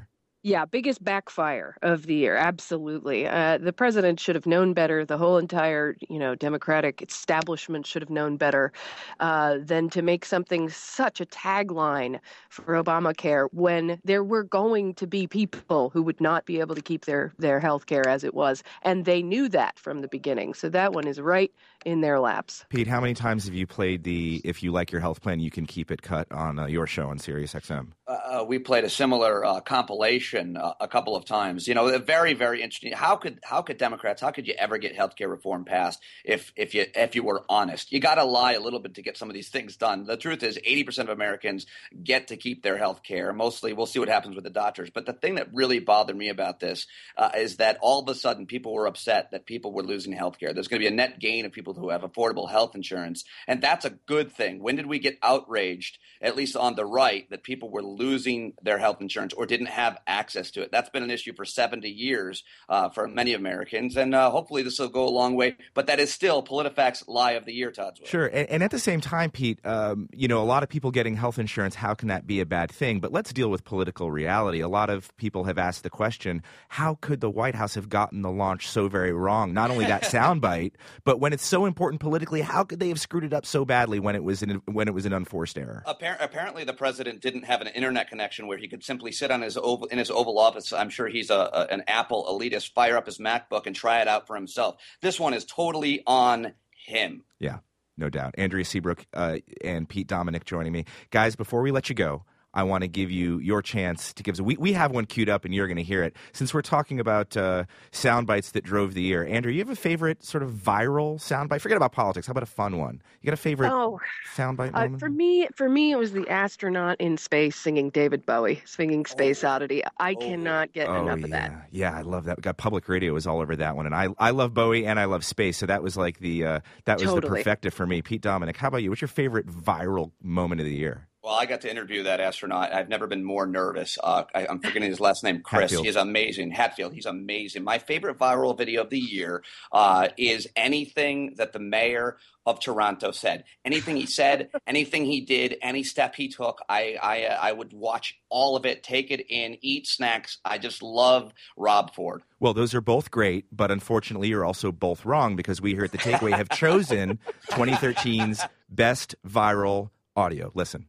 [SPEAKER 19] Yeah, biggest backfire of the year. Absolutely. Uh, the president should have known better. The whole entire, you know, Democratic establishment should have known better uh, than to make something such a tagline for Obamacare when there were going to be people who would not be able to keep their, their health care as it was. And they knew that from the beginning. So that one is right in their laps.
[SPEAKER 2] Pete, how many times have you played the "If you like your health plan, you can keep it" cut on uh, your show on Sirius X M?
[SPEAKER 18] Uh, we played a similar uh, compilation uh, a couple of times. You know, very, very interesting. How could how could Democrats, how could you ever get healthcare reform passed if if you if you were honest? You got to lie a little bit to get some of these things done. The truth is, eighty percent of Americans get to keep their health care. Mostly, we'll see what happens with the doctors. But the thing that really bothered me about this uh, is that all of a sudden people were upset that people were losing health care. There's going to be a net gain of people who have affordable health insurance, and that's a good thing. When did we get outraged, at least on the right, that people were losing their health insurance or didn't have access to it? That's been an issue for seventy years uh, for many Americans, and uh, hopefully this will go a long way. But that is still PolitiFact's lie of the year, Todswell.
[SPEAKER 2] Sure, and, and at the same time, Pete, um, you know, a lot of people getting health insurance, how can that be a bad thing? But let's deal with political reality. A lot of people have asked the question, how could the White House have gotten the launch so very wrong? Not only that soundbite, but when it's so important politically, how could they have screwed it up so badly when it was an, when it was an unforced error?
[SPEAKER 18] Appar- apparently, the president didn't have an internet connection where he could simply sit on his oval, in his Oval Office. I'm sure he's a, a, an Apple elitist, fire up his MacBook and try it out for himself. This one is totally on him.
[SPEAKER 2] Yeah, no doubt. Andrea Seabrook uh, and Pete Dominick joining me. Guys, before we let you go, I want to give you your chance to give us – we we have one queued up and you're going to hear it. Since we're talking about uh, sound bites that drove the year, Andrew, you have a favorite sort of viral sound bite? Forget about politics. How about a fun one? You got a favorite
[SPEAKER 19] oh,
[SPEAKER 2] sound bite
[SPEAKER 19] uh,
[SPEAKER 2] moment?
[SPEAKER 19] for me, for me, it was the astronaut in space singing David Bowie, singing Space
[SPEAKER 18] oh.
[SPEAKER 19] Oddity. I oh. cannot get
[SPEAKER 2] oh,
[SPEAKER 19] enough
[SPEAKER 2] yeah.
[SPEAKER 19] of that.
[SPEAKER 2] Yeah, I love that. Got Public Radio was all over that one. And I I love Bowie and I love space. So that was like the uh, – that was
[SPEAKER 19] totally.
[SPEAKER 2] the perfecta for me. Pete Dominick, how about you? What's your favorite viral moment of the year?
[SPEAKER 18] Well, I got to interview that astronaut. I've never been more nervous. Uh, I, I'm forgetting his last name, Chris.
[SPEAKER 2] Hatfield.
[SPEAKER 18] He's amazing. Hatfield, he's amazing. My favorite viral video of the year uh, is anything that the mayor of Toronto said. Anything he said, anything he did, any step he took, I, I, uh, I would watch all of it, take it in, eat snacks. I just love Rob Ford.
[SPEAKER 2] Well, those are both great, but unfortunately you're also both wrong because we here at The Takeaway have chosen twenty thirteen's best viral audio. Listen.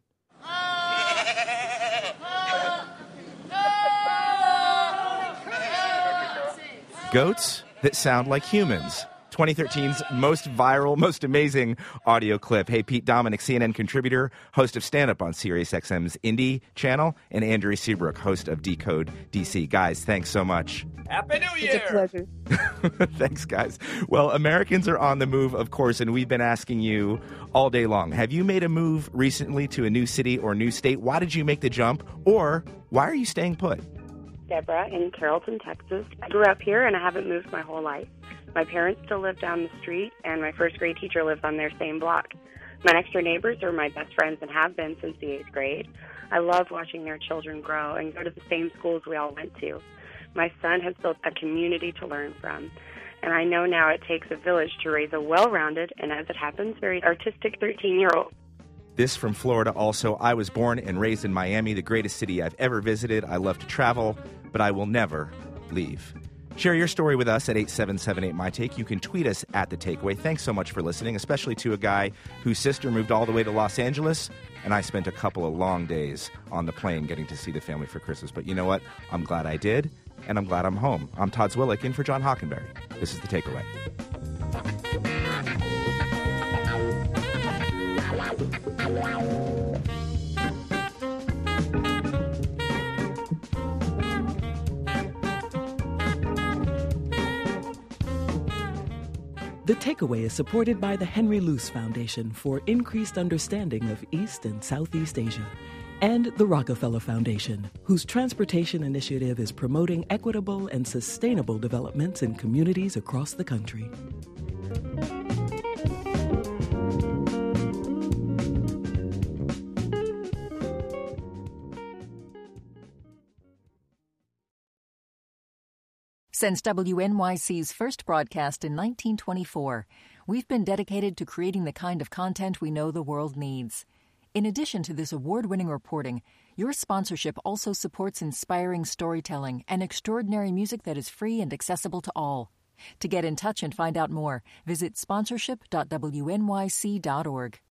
[SPEAKER 2] Goats that sound like humans. twenty thirteen's most viral, most amazing audio clip. Hey, Pete Dominick, C N N contributor, host of Stand Up on Sirius X M's Indie channel, and Andrea Seabrook, host of Decode D C. Guys, thanks so much.
[SPEAKER 18] Happy New Year!
[SPEAKER 19] It's a pleasure.
[SPEAKER 2] Thanks, guys. Well, Americans are on the move, of course, and we've been asking you all day long. Have you made a move recently to a new city or new state? Why did you make the jump? Or why are you staying put?
[SPEAKER 3] Deborah in Carrollton, Texas. I grew up here and I haven't moved my whole life. My parents still live down the street, and my first grade teacher lives on their same block. My next door neighbors are my best friends and have been since the eighth grade. I love watching their children grow and go to the same schools we all went to. My son has built a community to learn from, and I know now it takes a village to raise a well-rounded and, as it happens, very artistic thirteen-year-old.
[SPEAKER 2] This from Florida also. I was born and raised in Miami, the greatest city I've ever visited. I love to travel, but I will never leave. Share your story with us at eight seven seven eight my take. You can tweet us at The Takeaway. Thanks so much for listening, especially to a guy whose sister moved all the way to Los Angeles, and I spent a couple of long days on the plane getting to see the family for Christmas. But you know what? I'm glad I did, and I'm glad I'm home. I'm Todswillick in for John Hockenberry. This is The Takeaway.
[SPEAKER 1] The Takeaway is supported by the Henry Luce Foundation for increased understanding of East and Southeast Asia, and the Rockefeller Foundation, whose transportation initiative is promoting equitable and sustainable developments in communities across the country.
[SPEAKER 4] Since W N Y C's first broadcast in nineteen twenty-four, we've been dedicated to creating the kind of content we know the world needs. In addition to this award-winning reporting, Your sponsorship also supports inspiring storytelling and extraordinary music that is free and accessible to all. To get in touch and find out more, visit sponsorship dot w n y c dot org.